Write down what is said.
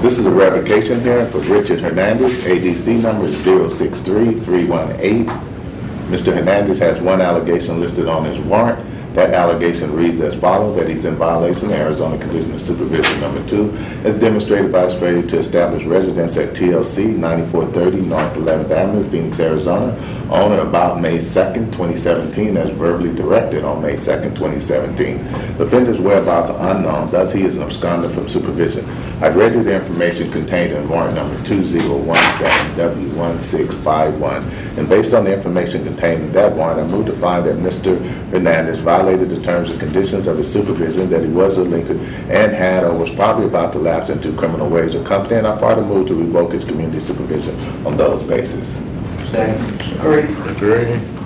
This is a revocation hearing for Richard Hernandez. ADC number is 063318. Mr. Hernandez has one allegation listed on his warrant. That allegation reads as follows, that he's in violation of Arizona Condition of Supervision number 2, as demonstrated by his failure to establish residence at TLC 9430 North 11th Avenue, Phoenix, Arizona, on or about May 2nd, 2017, as verbally directed on May 2nd, 2017. The offender's whereabouts are unknown, thus he is an absconder from supervision. I've read you the information contained in warrant number 2017W1651, and based on the information contained in that warrant, I move to find that Mr. Hernandez violated the terms and conditions of his supervision, that he was delinquent and had or was probably about to lapse into criminal ways or company, and I further move to revoke his community supervision on those bases. Second. Agree.